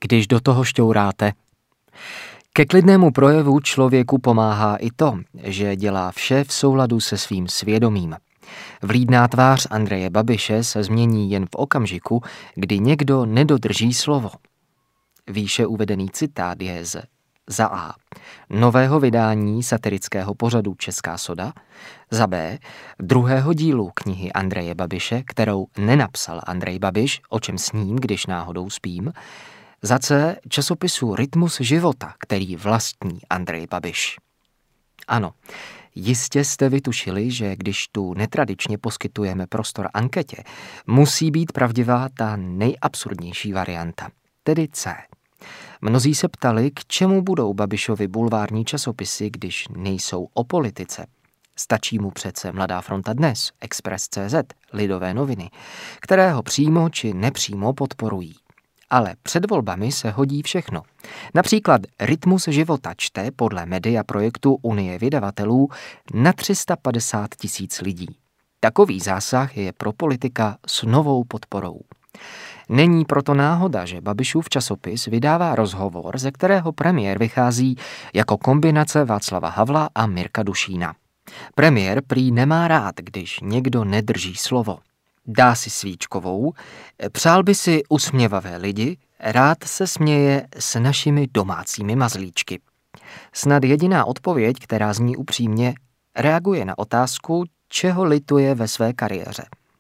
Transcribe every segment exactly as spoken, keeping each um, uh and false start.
když do toho šťouráte. Ke klidnému projevu člověku pomáhá i to, že dělá vše v souladu se svým svědomím. Vlídná tvář Andreje Babiše se změní jen v okamžiku, kdy někdo nedodrží slovo. Výše uvedený citát je z za A. nového vydání satirického pořadu Česká soda, za B. druhého dílu knihy Andreje Babiše, kterou nenapsal Andrej Babiš, O čem sním, když náhodou spím, za C. časopisu Rytmus života, který vlastní Andrej Babiš. Ano, jistě jste vytušili, že když tu netradičně poskytujeme prostor anketě, musí být pravdivá ta nejabsurdnější varianta, tedy C. Mnozí se ptali, k čemu budou Babišovi bulvární časopisy, když nejsou o politice. Stačí mu přece Mladá fronta dnes, Express tečka cé zet, Lidové noviny, které ho přímo či nepřímo podporují. Ale před volbami se hodí všechno. Například Rytmus života čte podle media projektu Unie vydavatelů na tři sta padesát tisíc lidí. Takový zásah je pro politika s novou podporou. Není proto náhoda, že Babišův časopis vydává rozhovor, ze kterého premiér vychází jako kombinace Václava Havla a Mirka Dušína. Premiér prý nemá rád, když někdo nedrží slovo. Dá si svíčkovou, přál by si usměvavé lidi, rád se směje s našimi domácími mazlíčky. Snad jediná odpověď, která zní upřímně, reaguje na otázku, čeho lituje ve své kariéře.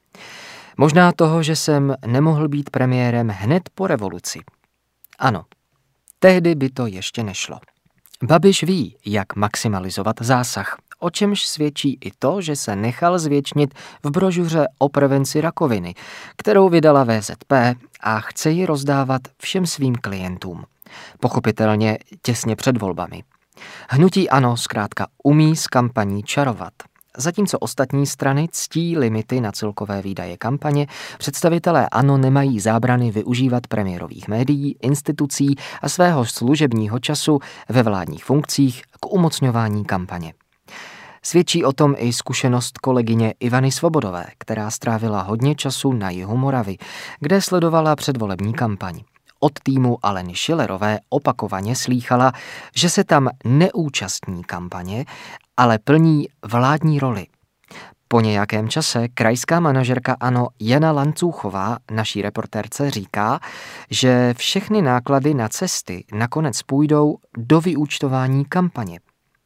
Možná toho, že jsem nemohl být premiérem hned po revoluci. Ano, tehdy by to ještě nešlo. Babiš ví, jak maximalizovat zásah, o čemž svědčí i to, že se nechal zvětšnit v brožuře o prevenci rakoviny, kterou vydala vé zet pé a chce ji rozdávat všem svým klientům. Pochopitelně těsně před volbami. Hnutí ANO zkrátka umí s kampaní čarovat. Zatímco ostatní strany ctí limity na celkové výdaje kampaně, představitelé ANO nemají zábrany využívat premiérových médií, institucí a svého služebního času ve vládních funkcích k umocňování kampaně. Svědčí o tom i zkušenost kolegyně Ivany Svobodové, která strávila hodně času na jihu Moravy, kde sledovala předvolební kampaň. Od týmu Aleny Schillerové opakovaně slýchala, že se tam neúčastní kampaně, ale plní vládní roli. Po nějakém čase krajská manažerka ANO Jana Lancůchová naší reportérce říká, že všechny náklady na cesty nakonec půjdou do vyúčtování kampaně.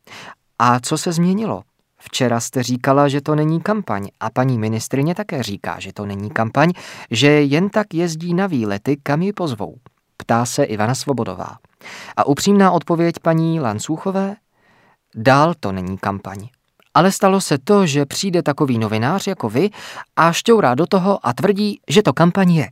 A co se změnilo? Včera jste říkala, že to není kampaň a paní ministryně také říká, že to není kampaň, že jen tak jezdí na výlety, kam ji pozvou. Ptá se Ivana Svobodová. A upřímná odpověď paní Lancůchové? Dál to není kampaň. Ale stalo se to, že přijde takový novinář jako vy a šťourá do toho a tvrdí, že to kampaň je.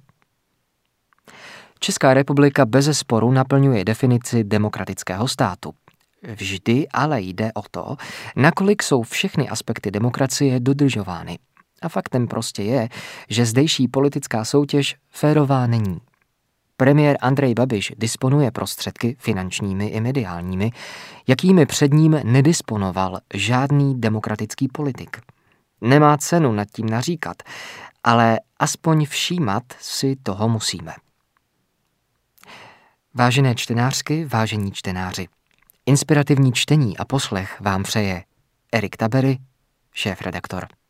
Česká republika bezesporu naplňuje definici demokratického státu. Vždy ale jde o to, nakolik jsou všechny aspekty demokracie dodržovány. A faktem prostě je, že zdejší politická soutěž férová není. Premiér Andrej Babiš disponuje prostředky finančními i mediálními, jakými před ním nedisponoval žádný demokratický politik. Nemá cenu nad tím naříkat, ale aspoň všímat si toho musíme. Vážené čtenářky, vážení čtenáři, inspirativní čtení a poslech vám přeje Erik Tabery, šéfredaktor.